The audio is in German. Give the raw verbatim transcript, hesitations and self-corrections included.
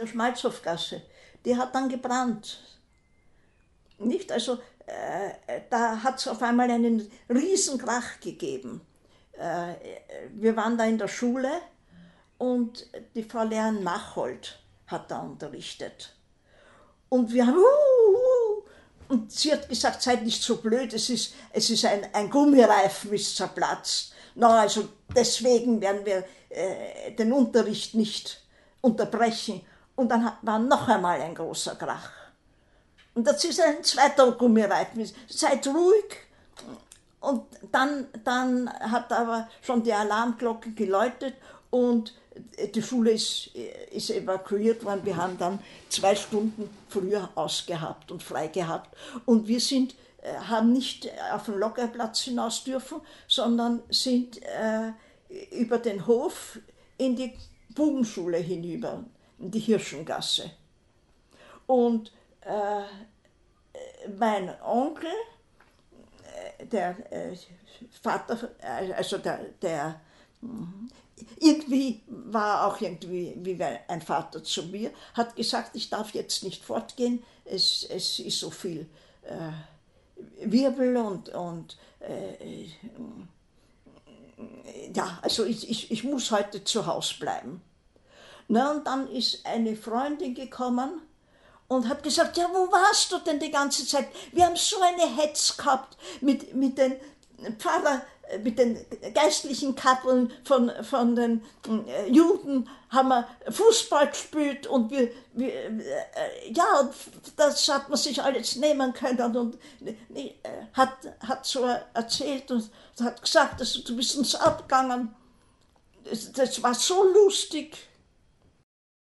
der Schmalzhofgasse, die hat dann gebrannt. Nicht? Also äh, da hat es auf einmal einen Riesenkrach gegeben. Äh, wir waren da in der Schule und die Frau Lehrerin Machold hat da unterrichtet. Und wir haben, uh, uh, und sie hat gesagt, seid nicht so blöd, es ist, es ist ein, ein Gummireifen ist zerplatzt. No, also deswegen werden wir äh, den Unterricht nicht unterbrechen. Und dann war noch einmal ein großer Krach. Und das ist ein zweiter Gummireifen. Seid ruhig. Und dann, dann hat aber schon die Alarmglocke geläutet und die Schule ist, ist evakuiert worden. Wir haben dann zwei Stunden früher ausgehabt und frei gehabt. Und wir sind, haben nicht auf den Lockerplatz hinaus dürfen, sondern sind äh, über den Hof in die Bubenschule hinüber, in die Hirschengasse. Und äh, mein Onkel, der äh, Vater, also der, der irgendwie war auch irgendwie wie ein Vater zu mir, hat gesagt, ich darf jetzt nicht fortgehen, es, es ist so viel äh, Wirbel und, und äh, ja, also ich, ich, ich muss heute zu Hause bleiben. Na, und dann ist eine Freundin gekommen und hat gesagt, ja, wo warst du denn die ganze Zeit? Wir haben so eine Hetz gehabt mit, mit den Pfarrer, mit den geistlichen Kappeln von, von den äh, Juden, haben wir Fußball gespielt und wir, wir äh, ja, das hat man sich alles nehmen können und äh, hat, hat so erzählt und hat gesagt, dass du bist uns abgegangen. Das, das war so lustig.